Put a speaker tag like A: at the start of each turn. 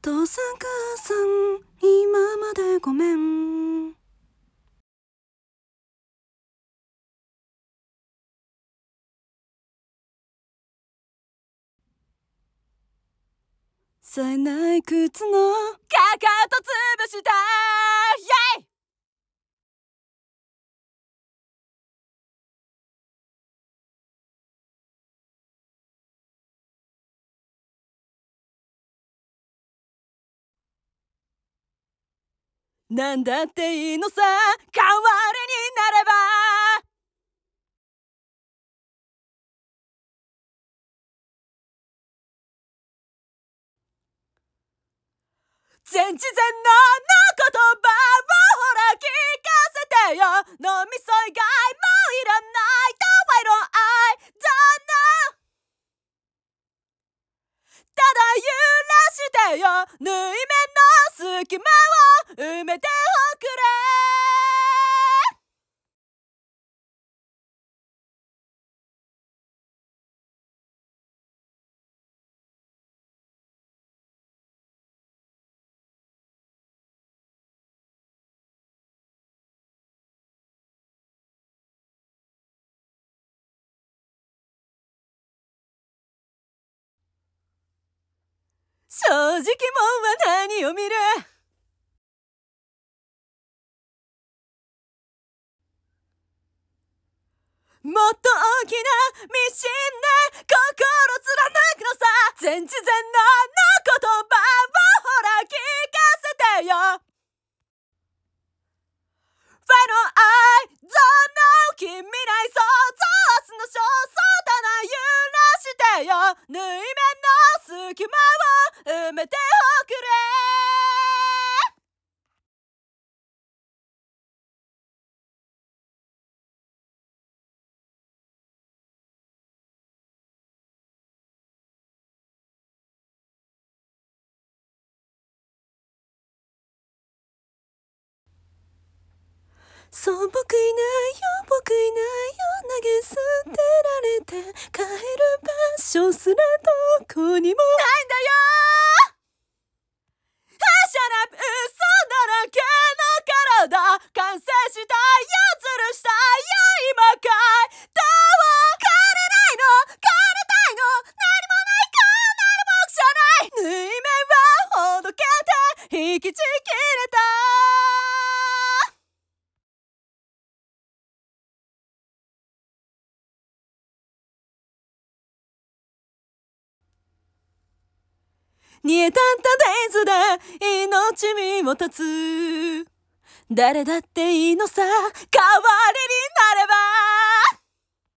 A: 父さん母さん今までごめん。冴えない靴のかかと潰したイェイ。なんだっていいのさ、代わりになれば。全知全能の言葉をほら聞かせてよ。脳みそ以外もいらないとI don't know。 ただ揺らしてよ、縫い目の隙間を埋めておくれ。正直もんは何を見る。もっと大きなミシンで心貫くのさ。全知全能の言葉をほら聞かせてよ。Why don't I don't know。 君ない想像の焦燥だな揺らしてよ。縫い目の隙間を埋めておくれ。そう僕いないよ僕いないよ、投げ捨てられて帰る場所すらどこにもないんだよ。シャラップ嘘だらけの体、完成したいよずるしたいよ今かい。どう枯れないの枯れたいの、何もないこんなに僕じゃない。縫い目はほどけて引きちぎれた。煮えたったデイズで命身を絶つ。誰だっていいのさ、代わりに